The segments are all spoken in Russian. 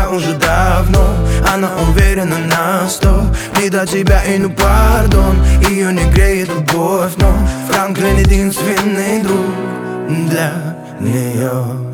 тебя уже давно. Она уверена на 100, не до тебя и ну пардон. Ее не греет любовь, но Франклин единственный друг для нее.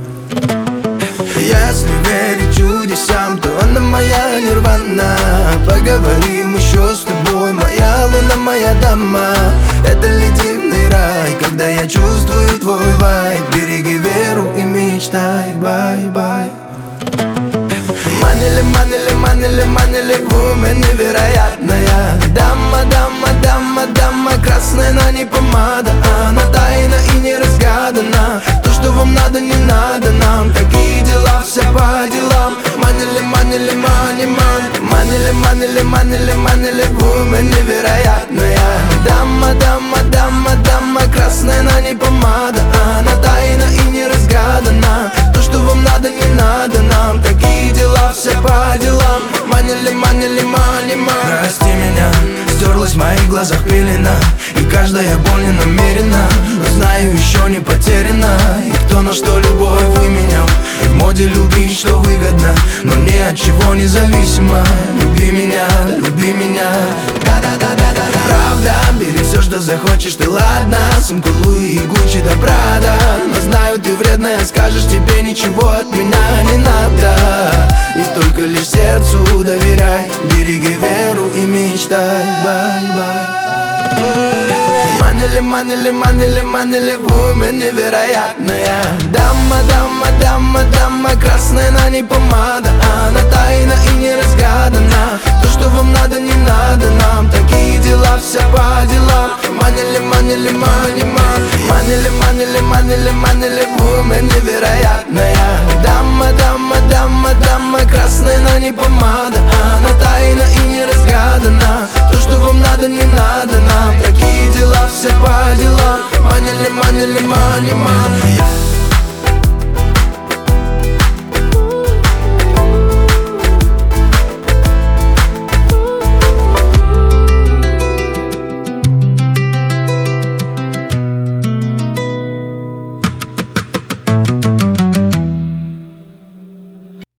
Если верить чудесам, то она моя нирвана. Поговорим еще с тобой, моя луна, моя дама. Это ли дивный рай, когда я чувствую твой вайб? Береги веру и мечтай, бай-бай. Манили, манили, манили, манили, вумен невероятная. Дама, дама, дама, дама, красная, но не помада. Она тайна и не разгадана. То, что вам надо, не надо нам. Такие дела, все по делам. Манили, манили, мани, мани. Манили, манили, манили, манили, вумен невероятная. Дама, дама, дама, дама, красная, но не помада. Она тайна и не разгадана. То, что вам надо, не надо нам. Такие дела, все по делам. Манили, манили, мани, мани. Прости меня, стерлась в моих глазах пелена. И каждая боль не намерена, но знаю, еще не потеряна. И кто на что любовь выменял. И в моде любить, что выгодно, но ни от чего не зависимо. Люби меня, люби меня. Да-да-да-да-да. Правда, бери все, что захочешь, ты ладно. Сумку Луи и Гуччи да Прада. Но знаю, ты вредная, скажешь, тебе ничего от меня не надо. И только лишь сердцу доверяй. Береги веру и мечтай, бай-бай. Манили, манили, манили, манили, вумен невероятная. Дама, дама, дама, дама, красная, но не помада. Она тайна и не разгадана. То, что вам надо, не надо нам. Такие дела, все по делам. Манили, манили, мани, мани. Манили, манили, манили, манили, вумен невероятная. Дама, дама, дама, дама, красная, но не помада. Она тайна и не разгадана. То, что вам надо, не надо нам. Такие дела, все по делам. Манили, манили, мани, мани.